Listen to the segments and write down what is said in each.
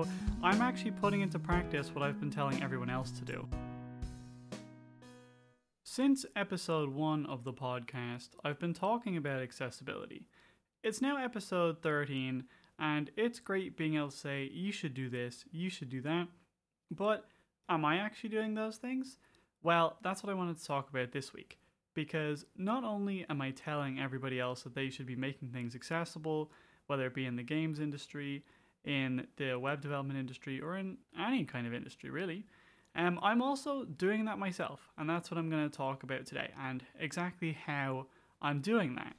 So I'm actually putting into practice what I've been telling everyone else to do. Since episode 1 of the podcast, I've been talking about accessibility. It's now episode 13, and it's great being able to say, you should do this, you should do that. But am I actually doing those things? Well, that's what I wanted to talk about this week. Because not only am I telling everybody else that they should be making things accessible, whether it be in the games industry, in the web development industry, or in any kind of industry, really, I'm also doing that myself. And that's what I'm going to talk about today, and exactly how I'm doing that.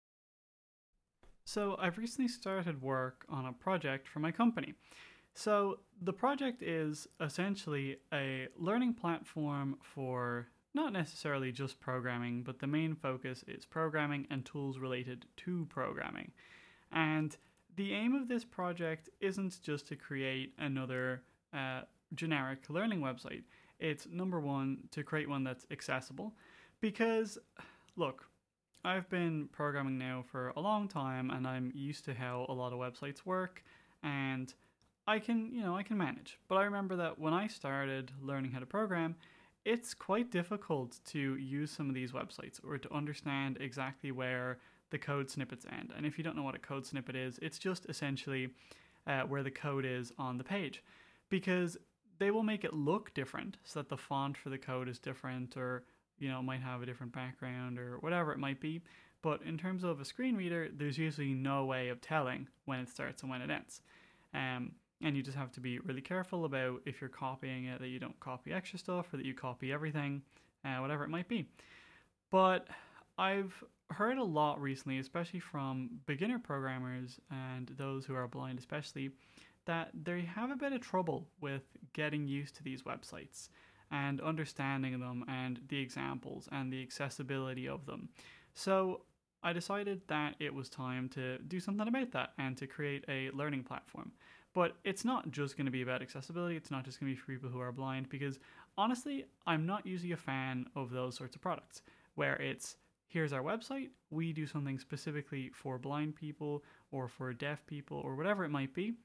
So I've recently started work on a project for my company. So the project is essentially a learning platform for not necessarily just programming, but the main focus is programming and tools related to programming. And the aim of this project isn't just to create another generic learning website. It's number one, to create one that's accessible. Because, look, I've been programming now for a long time, and I'm used to how a lot of websites work, and I can manage. But I remember that when I started learning how to program, it's quite difficult to use some of these websites or to understand exactly where the code snippets end. And if you don't know what a code snippet is, it's just essentially where the code is on the page. Because they will make it look different, so that the font for the code is different, or might have a different background or whatever it might be. But in terms of a screen reader, there's usually no way of telling when it starts and when it ends. And you just have to be really careful about, if you're copying it, that you don't copy extra stuff or that you copy everything, whatever it might be. But I've heard a lot recently, especially from beginner programmers and those who are blind especially, that they have a bit of trouble with getting used to these websites and understanding them and the examples and the accessibility of them. So I decided that it was time to do something about that and to create a learning platform. But it's not just going to be about accessibility, it's not just going to be for people who are blind, because honestly, I'm not usually a fan of those sorts of products, where it's, here's our website, we do something specifically for blind people or for deaf people or whatever it might be.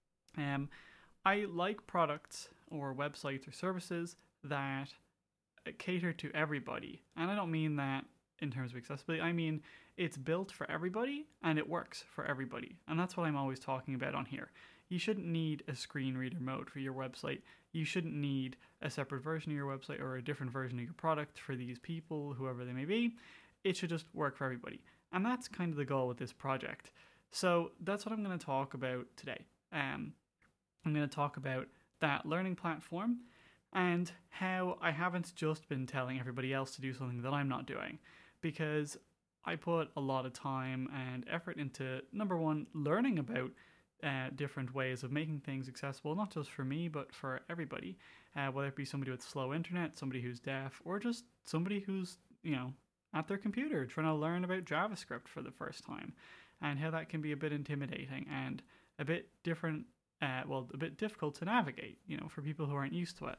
I like products or websites or services that cater to everybody. And I don't mean that in terms of accessibility. I mean, it's built for everybody and it works for everybody. And that's what I'm always talking about on here. You shouldn't need a screen reader mode for your website. You shouldn't need a separate version of your website or a different version of your product for these people, whoever they may be. It should just work for everybody. And that's kind of the goal with this project. So that's what I'm going to talk about today. I'm going to talk about that learning platform and how I haven't just been telling everybody else to do something that I'm not doing, because I put a lot of time and effort into, number one, learning about different ways of making things accessible, not just for me, but for everybody, whether it be somebody with slow internet, somebody who's deaf, or just somebody who's, at their computer trying to learn about JavaScript for the first time, and how that can be a bit intimidating and a bit different, a bit difficult to navigate, for people who aren't used to it.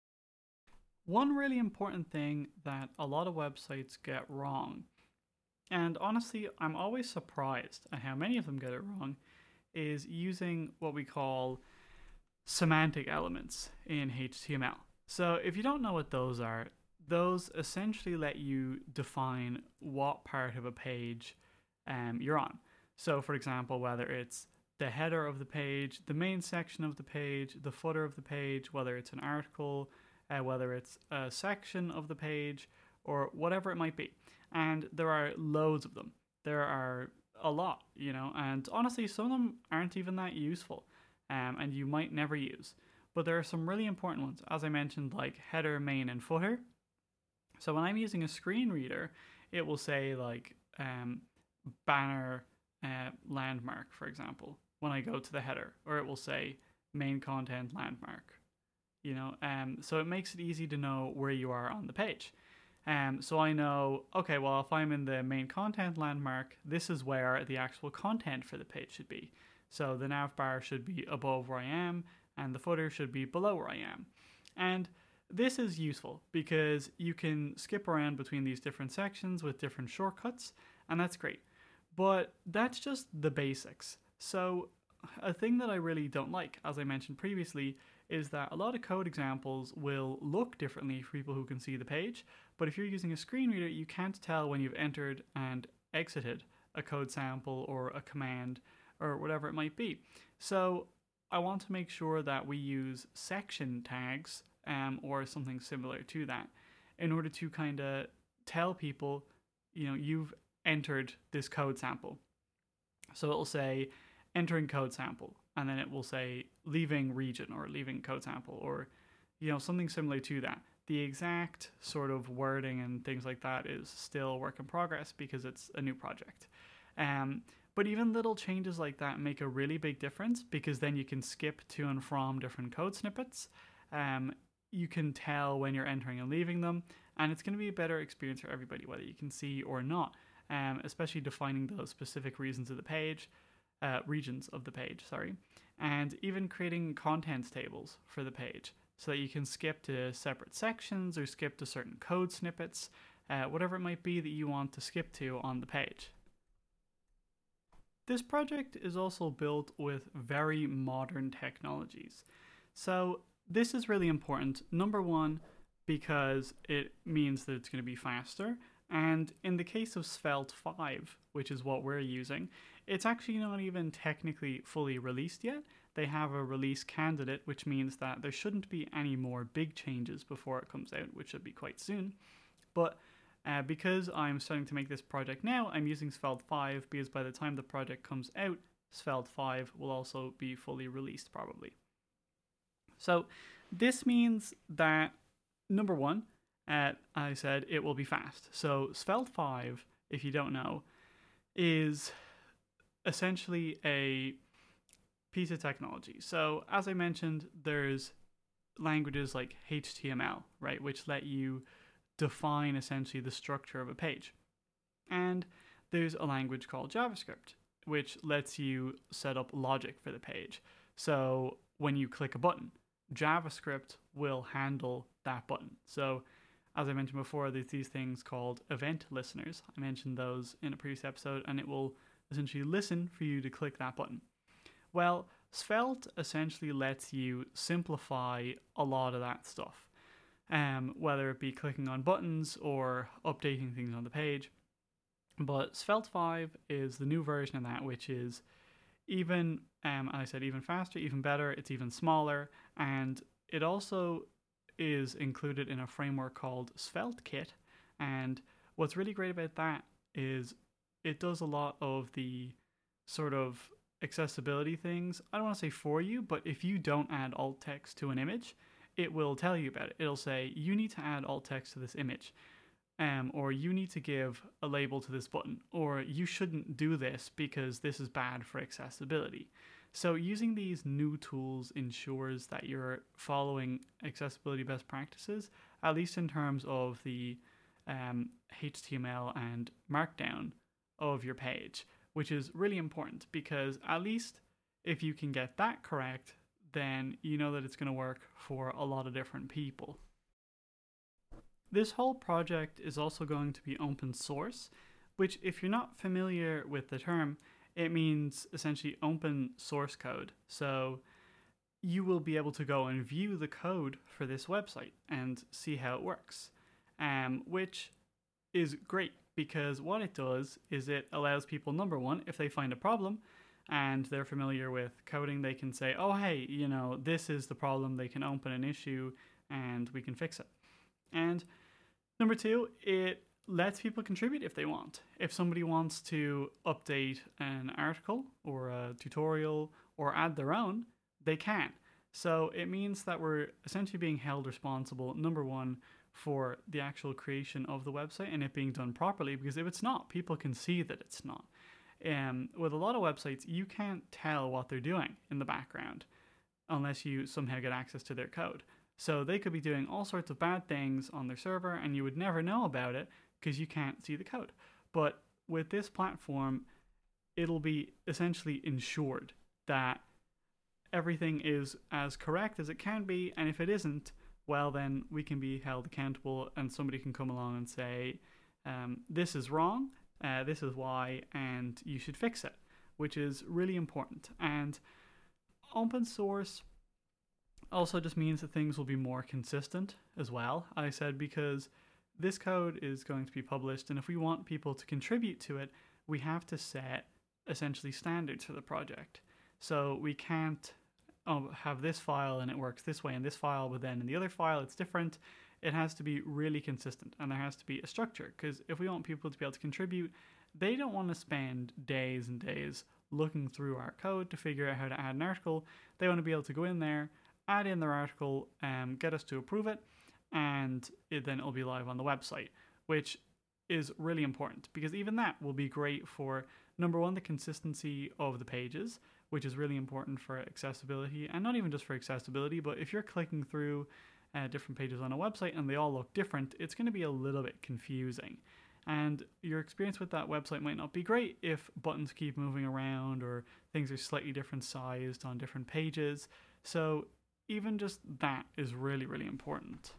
One really important thing that a lot of websites get wrong, and honestly, I'm always surprised at how many of them get it wrong, is using what we call semantic elements in HTML. So if you don't know what those are, those essentially let you define what part of a page you're on. So for example, whether it's the header of the page, the main section of the page, the footer of the page, whether it's an article, whether it's a section of the page, or whatever it might be. And there are loads of them. There are a lot, and honestly, some of them aren't even that useful, and you might never use. But there are some really important ones, as I mentioned, like header, main, and footer. So when I'm using a screen reader, it will say like banner landmark, for example, when I go to the header, or it will say main content landmark. So it makes it easy to know where you are on the page. So I know, okay, well, if I'm in the main content landmark, this is where the actual content for the page should be. So the nav bar should be above where I am, and the footer should be below where I am. And this is useful because you can skip around between these different sections with different shortcuts, and that's great. But that's just the basics. So a thing that I really don't like, as I mentioned previously, is that a lot of code examples will look differently for people who can see the page, but if you're using a screen reader, you can't tell when you've entered and exited a code sample or a command or whatever it might be. So I want to make sure that we use section tags or something similar to that in order to kind of tell people, you've entered this code sample. So it'll say entering code sample, and then it will say leaving region or leaving code sample, or something similar to that. The exact sort of wording and things like that is still a work in progress because it's a new project. But even little changes like that make a really big difference, because then you can skip to and from different code snippets. You can tell when you're entering and leaving them, and it's going to be a better experience for everybody, whether you can see or not. Especially defining those specific regions of the page, and even creating contents tables for the page so that you can skip to separate sections or skip to certain code snippets, whatever it might be that you want to skip to on the page. This project is also built with very modern technologies. So this is really important. Number one, because it means that it's going to be faster. And in the case of Svelte 5, which is what we're using, it's actually not even technically fully released yet. They have a release candidate, which means that there shouldn't be any more big changes before it comes out, which should be quite soon. But because I'm starting to make this project now, I'm using Svelte 5 because by the time the project comes out, Svelte 5 will also be fully released probably. So this means that, number one, I said it will be fast. So Svelte 5, if you don't know, is essentially a piece of technology. So as I mentioned, there's languages like HTML, right, which let you define essentially the structure of a page. And there's a language called JavaScript, which lets you set up logic for the page. So when you click a button, JavaScript will handle that button. So as I mentioned before, there's these things called event listeners. I mentioned those in a previous episode, and it will essentially listen for you to click that button. Well, Svelte essentially lets you simplify a lot of that stuff, whether it be clicking on buttons or updating things on the page. But Svelte 5 is the new version of that, which is even, I said even faster, even better, it's even smaller, and it also is included in a framework called SvelteKit. And what's really great about that is it does a lot of the sort of accessibility things. I don't want to say for you, but if you don't add alt text to an image, it will tell you about it. It'll say, you need to add alt text to this image, or you need to give a label to this button, or you shouldn't do this because this is bad for accessibility. So using these new tools ensures that you're following accessibility best practices, at least in terms of the HTML and Markdown of your page, which is really important, because at least if you can get that correct, then you know that it's going to work for a lot of different people. This whole project is also going to be open source, which, if you're not familiar with the term, it means essentially open source code. So you will be able to go and view the code for this website and see how it works, which is great, because what it does is it allows people, number one, if they find a problem and they're familiar with coding, they can say, oh, hey, this is the problem. They can open an issue and we can fix it. And number two, it lets people contribute if they want. If somebody wants to update an article or a tutorial or add their own, they can. So it means that we're essentially being held responsible, number one, for the actual creation of the website and it being done properly, because if it's not, people can see that it's not. With a lot of websites, you can't tell what they're doing in the background unless you somehow get access to their code. So they could be doing all sorts of bad things on their server and you would never know about it because you can't see the code. But with this platform, it'll be essentially ensured that everything is as correct as it can be, and if it isn't, well, then we can be held accountable and somebody can come along and say, this is wrong, this is why, and you should fix it. which is really important. And open source also just means that things will be more consistent as well, I said, because this code is going to be published, and if we want people to contribute to it, we have to set essentially standards for the project. So we can't have this file and it works this way in this file, but then in the other file it's different. It has to be really consistent, and there has to be a structure, because if we want people to be able to contribute, they don't want to spend days and days looking through our code to figure out how to add an article. They want to be able to go in there, add in their article, get us to approve it, and then it'll be live on the website, which is really important, because even that will be great for, number one, the consistency of the pages, which is really important for accessibility, and not even just for accessibility, but if you're clicking through different pages on a website and they all look different, it's going to be a little bit confusing. And your experience with that website might not be great if buttons keep moving around or things are slightly different sized on different pages. So even just that is really, really important.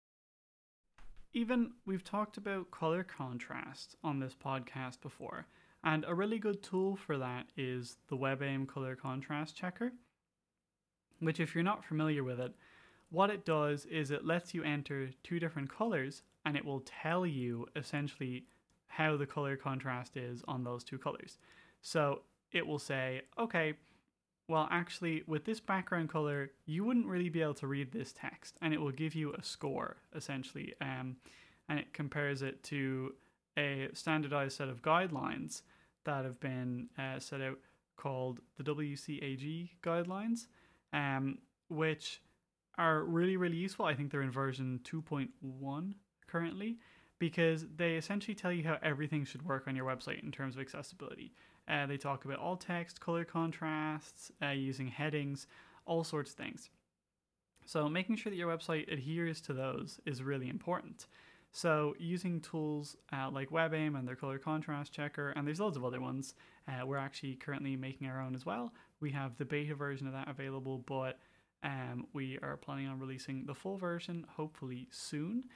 Even we've talked about color contrast on this podcast before, and a really good tool for that is the WebAIM color contrast checker, which, if you're not familiar with it, what it does is it lets you enter two different colors, and it will tell you essentially how the color contrast is on those two colors. So it will say, okay, well, actually, with this background color, you wouldn't really be able to read this text, and it will give you a score, essentially, and it compares it to a standardized set of guidelines that have been set out called the WCAG guidelines, which are really, really useful. I think they're in version 2.1 currently, because they essentially tell you how everything should work on your website in terms of accessibility. They talk about alt text, color contrasts, using headings, all sorts of things. So making sure that your website adheres to those is really important. So using tools like WebAIM and their color contrast checker, and there's loads of other ones. We're actually currently making our own as well. We have the beta version of that available, but we are planning on releasing the full version hopefully soon.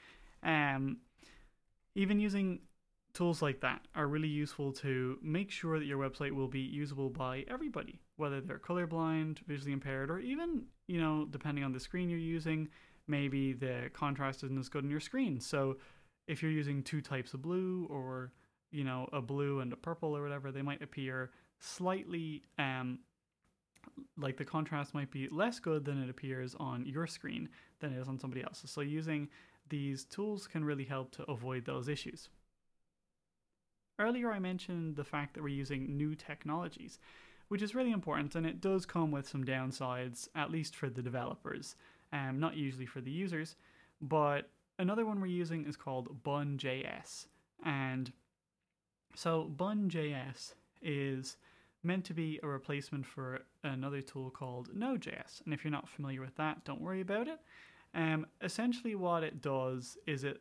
Even using tools like that are really useful to make sure that your website will be usable by everybody, whether they're colorblind, visually impaired, or even, depending on the screen you're using, maybe the contrast isn't as good on your screen. So if you're using two types of blue, or, a blue and a purple or whatever, they might appear slightly, like the contrast might be less good than it appears on your screen than it is on somebody else's. So using these tools can really help to avoid those issues. Earlier I mentioned the fact that we're using new technologies, which is really important, and it does come with some downsides, at least for the developers, not usually for the users. But another one we're using is called Bun.js, and so Bun.js is meant to be a replacement for another tool called Node.js, and if you're not familiar with that, don't worry about it. Essentially what it does is it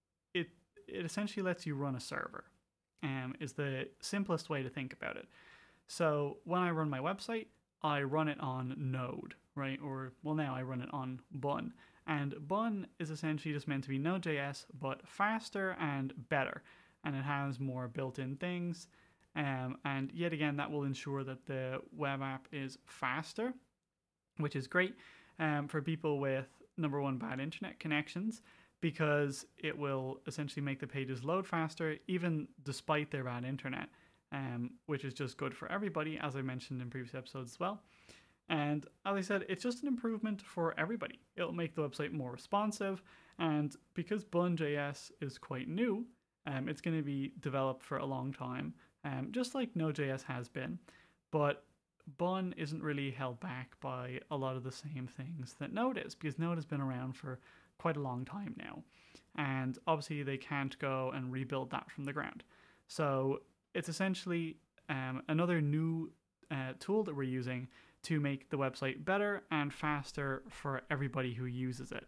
essentially lets you run a server, is the simplest way to think about it. So when I run my website, I run it on Node, right? Or, well, now I run it on Bun. And Bun is essentially just meant to be Node.js, but faster and better. And it has more built-in things. And yet again, that will ensure that the web app is faster, which is great for people with, number one, bad internet connections, because it will essentially make the pages load faster, even despite their bad internet, which is just good for everybody, as I mentioned in previous episodes as well. And as I said, it's just an improvement for everybody. It'll make the website more responsive, and because Bun.js is quite new, it's going to be developed for a long time, just like Node.js has been. But Bun isn't really held back by a lot of the same things that Node is, because Node has been around for quite a long time now, and obviously they can't go and rebuild that from the ground. So it's essentially another new tool that we're using to make the website better and faster for everybody who uses it.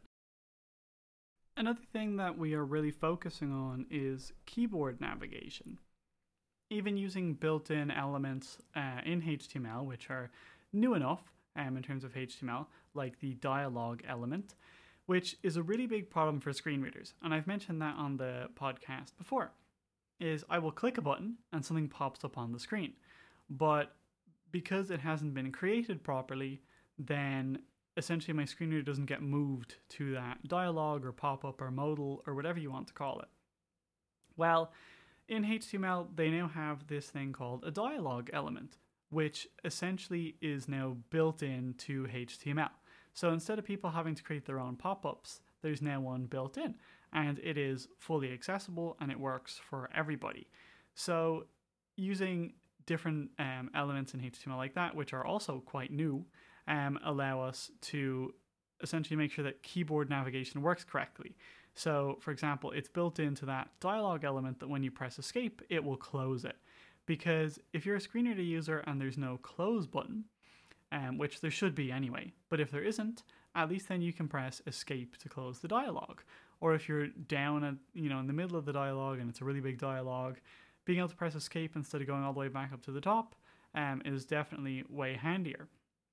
Another thing that we are really focusing on is keyboard navigation. Even using built-in elements in HTML, which are new enough in terms of HTML, like the dialog element, which is a really big problem for screen readers. And I've mentioned that on the podcast before, is I will click a button and something pops up on the screen. But because it hasn't been created properly, then essentially my screen reader doesn't get moved to that dialog or pop-up or modal or whatever you want to call it. Well, in HTML, they now have this thing called a dialog element, which essentially is now built into HTML. So instead of people having to create their own pop-ups, there's now one built in, and it is fully accessible and it works for everybody. So using different elements in HTML like that, which are also quite new, allow us to essentially make sure that keyboard navigation works correctly. So, for example, it's built into that dialog element that when you press escape, it will close it. Because if you're a screen reader user and there's no close button, which there should be anyway, but if there isn't, at least then you can press escape to close the dialog. Or if you're down at, in the middle of the dialog and it's a really big dialog, being able to press escape instead of going all the way back up to the top is definitely way handier.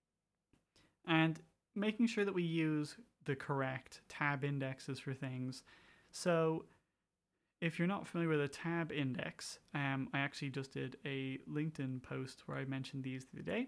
And making sure that we use the correct tab indexes for things. So if you're not familiar with a tab index, I actually just did a LinkedIn post where I mentioned these the other day,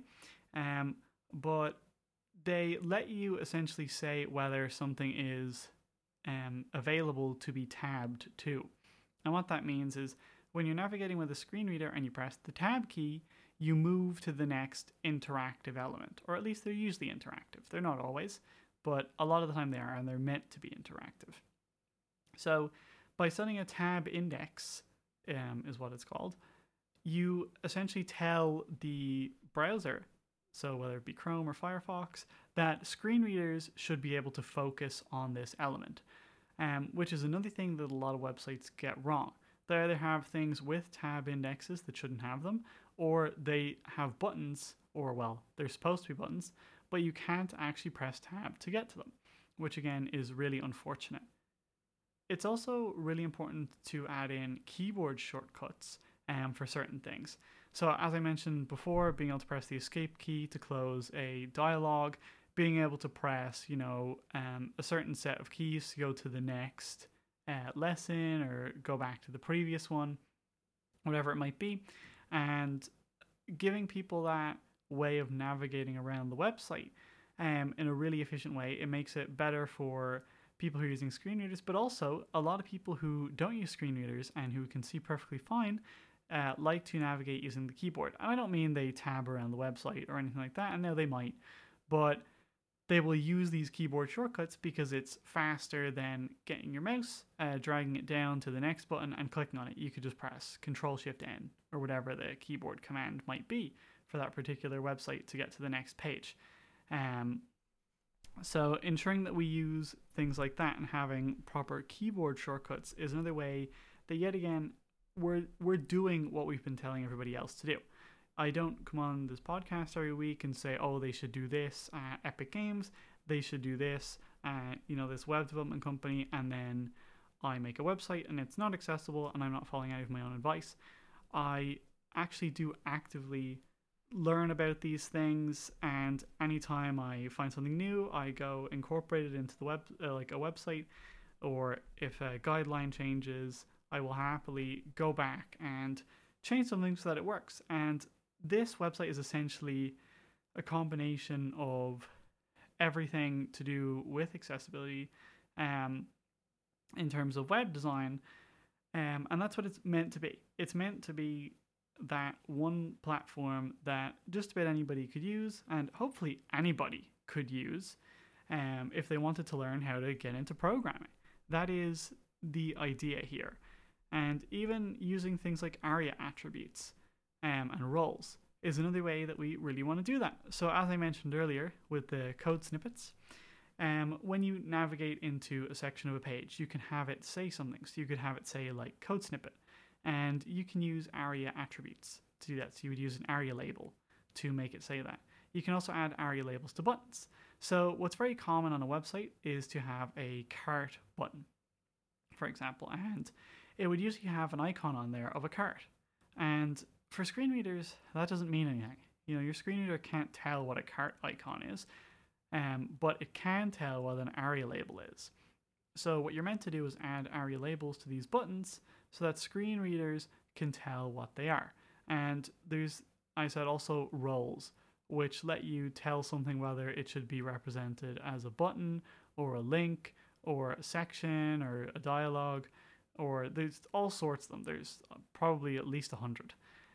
but they let you essentially say whether something is available to be tabbed to. And what that means is when you're navigating with a screen reader and you press the tab key, you move to the next interactive element, or at least they're usually interactive. They're not always, but a lot of the time they are, and they're meant to be interactive. So by setting a tab index, is what it's called, you essentially tell the browser, so whether it be Chrome or Firefox, that screen readers should be able to focus on this element, which is another thing that a lot of websites get wrong. They either have things with tab indexes that shouldn't have them, or they have buttons, or well, they're supposed to be buttons, but you can't actually press tab to get to them, which again is really unfortunate. It's also really important to add in keyboard shortcuts for certain things. So as I mentioned before, being able to press the escape key to close a dialog, being able to press, a certain set of keys to go to the next lesson or go back to the previous one, whatever it might be, and giving people that way of navigating around the website in a really efficient way. It makes it better for people who are using screen readers, but also a lot of people who don't use screen readers and who can see perfectly fine like to navigate using the keyboard. And I don't mean they tab around the website or anything like that, and no, they might, but they will use these keyboard shortcuts because it's faster than getting your mouse, dragging it down to the next button and clicking on it. You could just press Control-Shift-N or whatever the keyboard command might be for that particular website to get to the next page. So ensuring that we use things like that and having proper keyboard shortcuts is another way that, yet again, we're doing what we've been telling everybody else to do. I don't come on this podcast every week and say, oh, they should do this at Epic Games, they should do this at, this web development company, and then I make a website and it's not accessible and I'm not following any of my own advice. I actually do actively learn about these things, and anytime I find something new, I go incorporate it into the web, like a website, or if a guideline changes, I will happily go back and change something so that it works. And this website is essentially a combination of everything to do with accessibility in terms of web design, and that's what it's meant to be. It's meant to be that one platform that just about anybody could use, and hopefully anybody could use if they wanted to learn how to get into programming. That is the idea here. And even using things like ARIA attributes and roles is another way that we really want to do that. So as I mentioned earlier with the code snippets, when you navigate into a section of a page, you can have it say something. So you could have it say like code snippet, and you can use ARIA attributes to do that. So you would use an ARIA label to make it say that. You can also add ARIA labels to buttons. So what's very common on a website is to have a cart button, for example, and it would usually have an icon on there of a cart. And for screen readers, that doesn't mean anything. Your screen reader can't tell what a cart icon is, but it can tell what an ARIA label is. So what you're meant to do is add ARIA labels to these buttons so that screen readers can tell what they are. And there's I said also roles, which let you tell something whether it should be represented as a button or a link or a section or a dialogue, or there's all sorts of them. There's probably at least 100.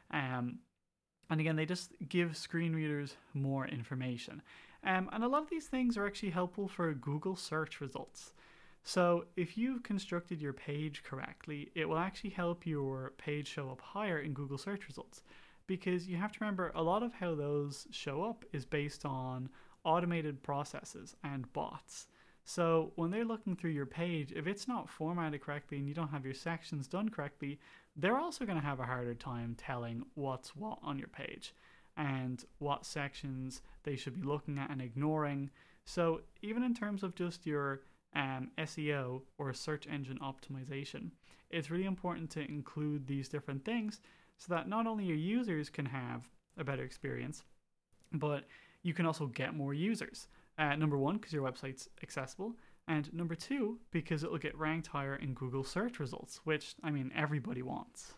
And again, they just give screen readers more information. And a lot of these things are actually helpful for Google search results. So if you've constructed your page correctly, it will actually help your page show up higher in Google search results. Because you have to remember, a lot of how those show up is based on automated processes and bots. So when they're looking through your page, if it's not formatted correctly and you don't have your sections done correctly, they're also going to have a harder time telling what's what on your page and what sections they should be looking at and ignoring. So even in terms of just your SEO or search engine optimization, it's really important to include these different things so that not only your users can have a better experience, but you can also get more users. Number one, because your website's accessible, and number two, because it will get ranked higher in Google search results, which, I mean, everybody wants.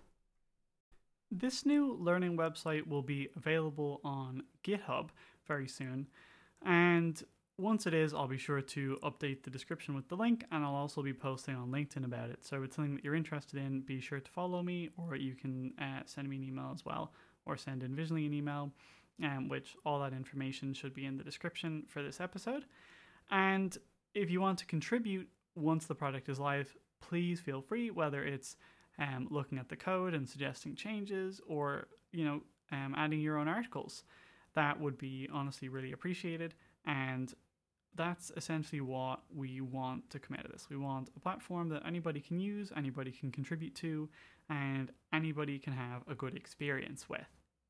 This new learning website will be available on GitHub very soon, and once it is, I'll be sure to update the description with the link, and I'll also be posting on LinkedIn about it. So if it's something that you're interested in, be sure to follow me, or you can send me an email as well, or send Envisionally an email, which all that information should be in the description for this episode. And if you want to contribute once the product is live, please feel free, whether it's looking at the code and suggesting changes, or adding your own articles. That would be honestly really appreciated. And that's essentially what we want to come out of this. We want a platform that anybody can use, anybody can contribute to, and anybody can have a good experience with.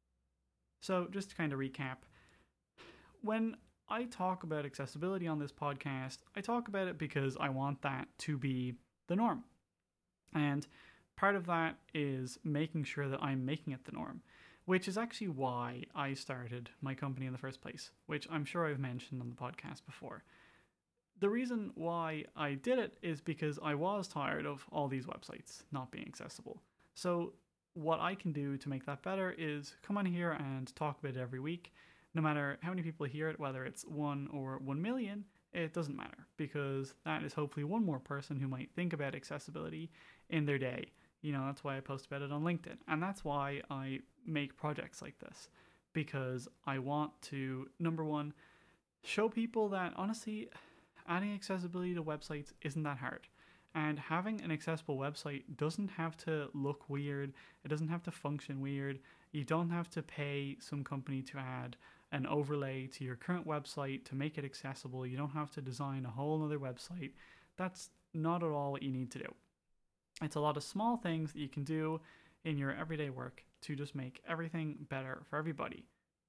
So just to kind of recap, when I talk about accessibility on this podcast, I talk about it because I want that to be the norm. And part of that is making sure that I'm making it the norm, which is actually why I started my company in the first place, which I'm sure I've mentioned on the podcast before. The reason why I did it is because I was tired of all these websites not being accessible. So what I can do to make that better is come on here and talk about it every week. No matter how many people hear it, whether it's 1 or 1 million, it doesn't matter, because that is hopefully one more person who might think about accessibility in their day. That's why I post about it on LinkedIn. And that's why I make projects like this, because I want to, number one, show people that honestly, adding accessibility to websites isn't that hard. And having an accessible website doesn't have to look weird. It doesn't have to function weird. You don't have to pay some company to add an overlay to your current website to make it accessible. You don't have to design a whole other website. That's not at all what you need to do. It's a lot of small things that you can do in your everyday work to just make everything better for everybody.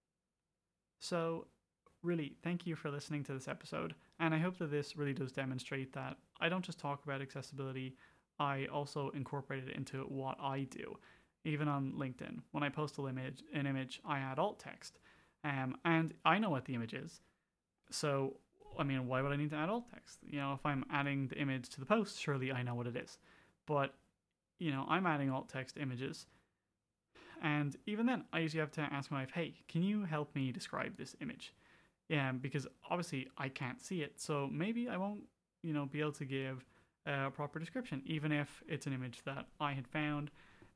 So really, thank you for listening to this episode, and I hope that this really does demonstrate that I don't just talk about accessibility, I also incorporate it into what I do. Even on LinkedIn, when I post an image, I add alt text, and I know what the image is. So, I mean, why would I need to add alt text? If I'm adding the image to the post, surely I know what it is. But, I'm adding alt text images, and even then, I usually have to ask my wife, hey, can you help me describe this image? Because obviously I can't see it, so maybe I won't, be able to give a proper description, even if it's an image that I had found,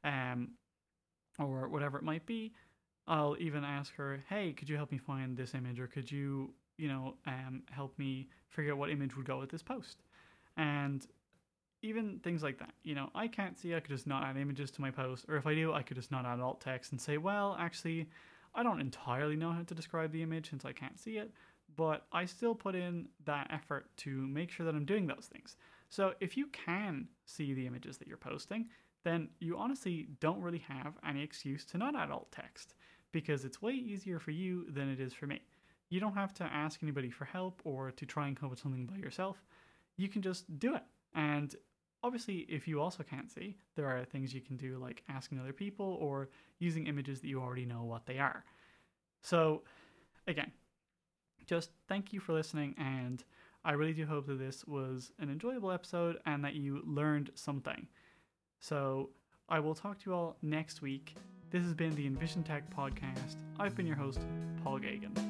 or whatever it might be. I'll even ask her, hey, could you help me find this image, or could you, help me figure out what image would go with this post? And even things like that, I can't see, I could just not add images to my post, or if I do, I could just not add alt text and say, well, actually, I don't entirely know how to describe the image since I can't see it, but I still put in that effort to make sure that I'm doing those things. So if you can see the images that you're posting, then you honestly don't really have any excuse to not add alt text, because it's way easier for you than it is for me. You don't have to ask anybody for help or to try and come up with something by yourself. You can just do it. And obviously, if you also can't see, there are things you can do like asking other people or using images that you already know what they are. So, again, just thank you for listening, and I really do hope that this was an enjoyable episode and that you learned something. So, I will talk to you all next week. This has been the Envision Tech podcast. I've been your host, Paul Gagan.